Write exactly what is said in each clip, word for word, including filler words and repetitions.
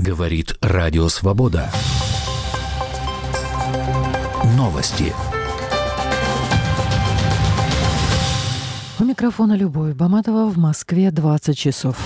Говорит Радио Свобода. Новости. У микрофона Любовь Баматова. В Москве двадцать часов.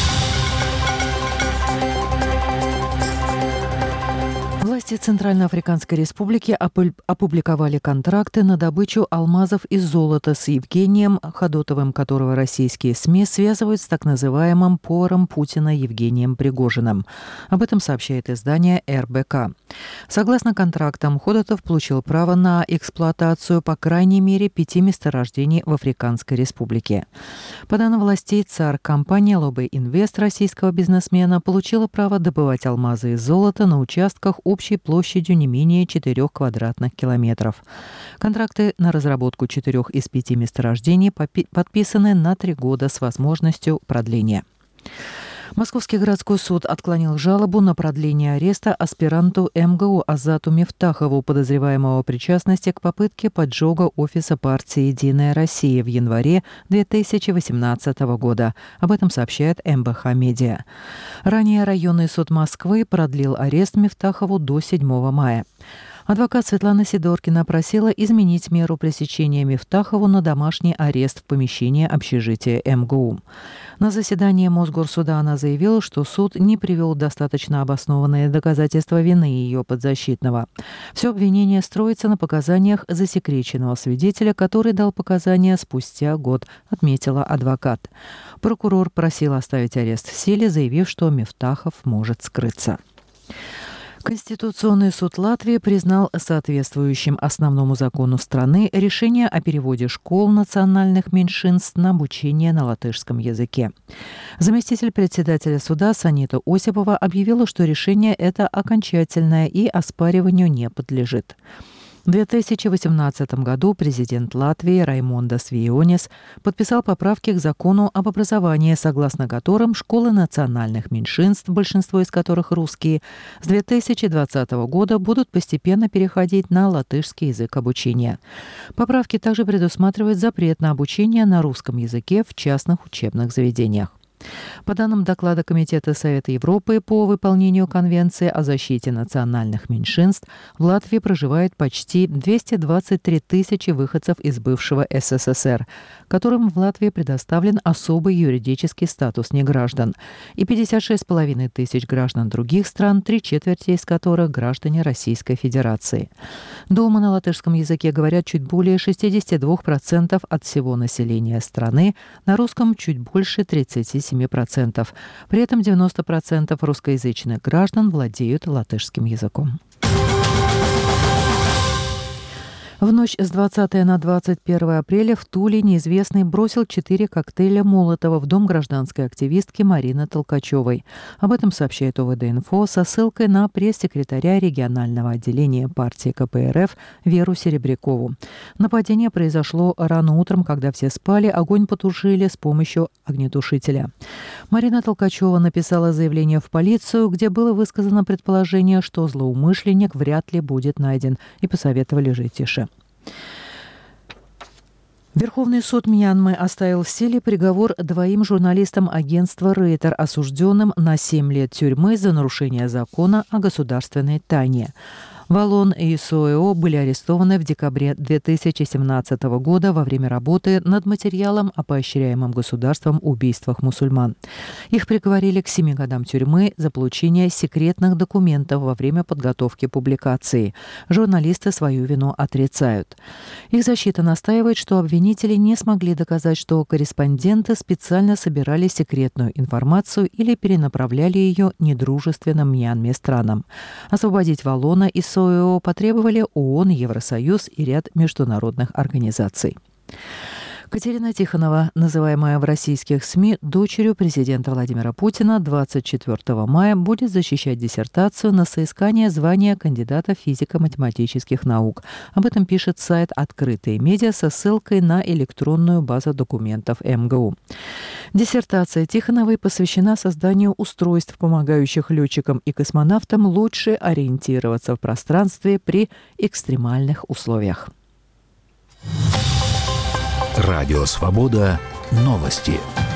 Власти Центральноафриканской Республики опубликовали контракты на добычу алмазов и золота с Евгением Ходотовым, которого российские СМИ связывают с так называемым поваром Путина Евгением Пригожиным. Об этом сообщает издание эр бэ ка. Согласно контрактам, Ходотов получил право на эксплуатацию по крайней мере пяти месторождений в Африканской Республике. По данным властей ЦАР, компания «Лобэ Инвест» российского бизнесмена получила право добывать алмазы и золото на участках общей площадью не менее четырех квадратных километров. Контракты на разработку четырех из пяти месторождений подписаны на три года с возможностью продления. Московский городской суд отклонил жалобу на продление ареста аспиранту эм гэ у Азату Мифтахову, подозреваемого в причастности к попытке поджога офиса партии «Единая Россия» в январе две тысячи восемнадцатого года. Об этом сообщает эм бэ ха Медиа. Ранее районный суд Москвы продлил арест Мифтахову до седьмого мая. Адвокат Светлана Сидоркина просила изменить меру пресечения Мифтахову на домашний арест в помещении общежития эм гэ у. На заседании Мосгорсуда она заявила, что суд не привел достаточно обоснованные доказательства вины ее подзащитного. Все обвинение строится на показаниях засекреченного свидетеля, который дал показания спустя год, отметила адвокат. Прокурор просил оставить арест в силе, заявив, что Мифтахов может скрыться. Конституционный суд Латвии признал соответствующим основному закону страны решение о переводе школ национальных меньшинств на обучение на латышском языке. Заместитель председателя суда Санита Осипова объявила, что решение это окончательное и оспариванию не подлежит. В две тысячи восемнадцатом году президент Латвии Раймондас Вейонис подписал поправки к закону об образовании, согласно которым школы национальных меньшинств, большинство из которых русские, с две тысячи двадцатого года будут постепенно переходить на латышский язык обучения. Поправки также предусматривают запрет на обучение на русском языке в частных учебных заведениях. По данным доклада Комитета Совета Европы по выполнению Конвенции о защите национальных меньшинств, в Латвии проживает почти двести двадцать три тысячи выходцев из бывшего эс эс эс эр, которым в Латвии предоставлен особый юридический статус неграждан, и пятьдесят шесть с половиной тысяч граждан других стран, три четверти из которых граждане Российской Федерации. Дома на латышском языке говорят чуть более шестьдесят два процента от всего населения страны, на русском чуть больше тридцать семь процентов. При этом девяносто процентов русскоязычных граждан владеют латышским языком. В ночь с двадцатого на двадцать первое апреля в Туле неизвестный бросил четыре коктейля Молотова в дом гражданской активистки Марины Толкачевой. Об этом сообщает о вэ дэ инфо со ссылкой на пресс-секретаря регионального отделения партии ка пэ эр эф Веру Серебрякову. Нападение произошло рано утром, когда все спали, огонь потушили с помощью огнетушителя. Марина Толкачева написала заявление в полицию, где было высказано предположение, что злоумышленник вряд ли будет найден, и посоветовали жить тише. Верховный суд Мьянмы оставил в силе приговор двоим журналистам агентства «Рейтер», осужденным на семь лет тюрьмы за нарушение закона о государственной тайне. Валон и Соэо были арестованы в декабре две тысячи семнадцатого года во время работы над материалом о поощряемом государством убийствах мусульман. Их приговорили к семи годам тюрьмы за получение секретных документов во время подготовки публикации. Журналисты свою вину отрицают. Их защита настаивает, что обвинители не смогли доказать, что корреспонденты специально собирали секретную информацию или перенаправляли ее недружественным Мьянме странам. Освободить Валона и Соэо потребовали ООН, Евросоюз и ряд международных организаций. Катерина Тихонова, называемая в российских СМИ дочерью президента Владимира Путина, двадцать четвёртого мая будет защищать диссертацию на соискание звания кандидата физико-математических наук. Об этом пишет сайт «Открытые медиа» со ссылкой на электронную базу документов эм гэ у. Диссертация Тихоновой посвящена созданию устройств, помогающих летчикам и космонавтам лучше ориентироваться в пространстве при экстремальных условиях. Радио Свобода. Новости.